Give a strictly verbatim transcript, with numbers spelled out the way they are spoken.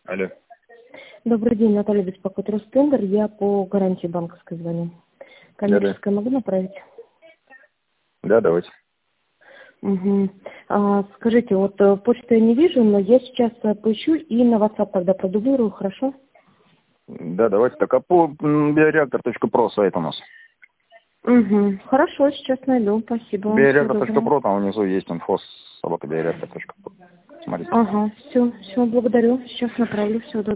Алло. Добрый день, Наталья беспокоит Ростендер. Я по гарантии банковской звоню. Коммерческая могу направить? Да, давайте. Угу. А, скажите, вот э, почту я не вижу, но я сейчас э, поищу и на WhatsApp тогда продублирую, хорошо? Да, давайте. Так, а по биореактор точка про сайт у нас. Угу. Хорошо, сейчас найду. Спасибо вам. Всего биореактор точка доброго. про, там внизу есть инфо собака биореактор точка про. Смотрите. Ага, все, все, благодарю. Сейчас направлю. Всего доброго.